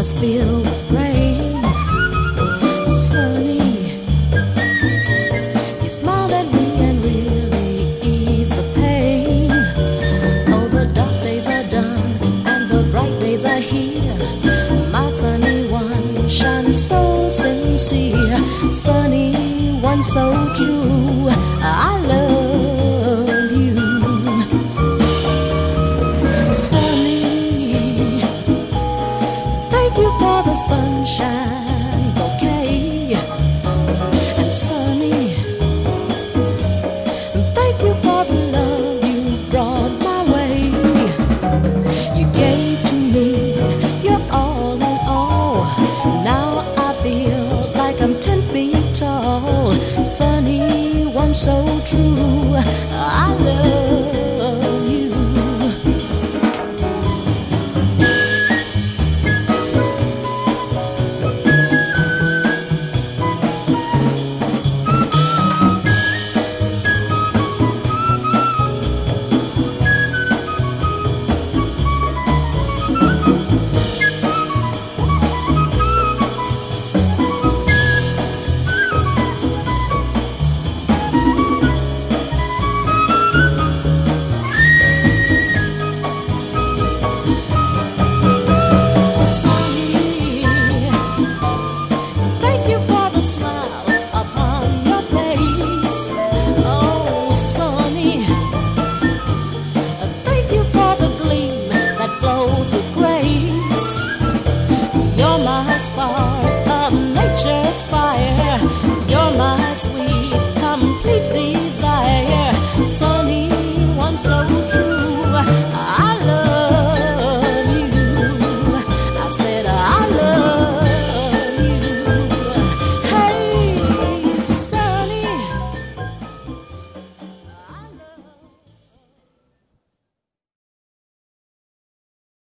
must feel the rain. Sunny, you smiled at me and really eased the pain. Oh, the dark days are done and the bright days are here. My sunny one shines so sincere, sunny one so true. I love you, sunny. Thank you for the sunshine bouquet, and sunny, thank you for the love you brought my way. You gave to me your all in all. Now I feel like I'm 10 feet tall. Sunny one so true. I love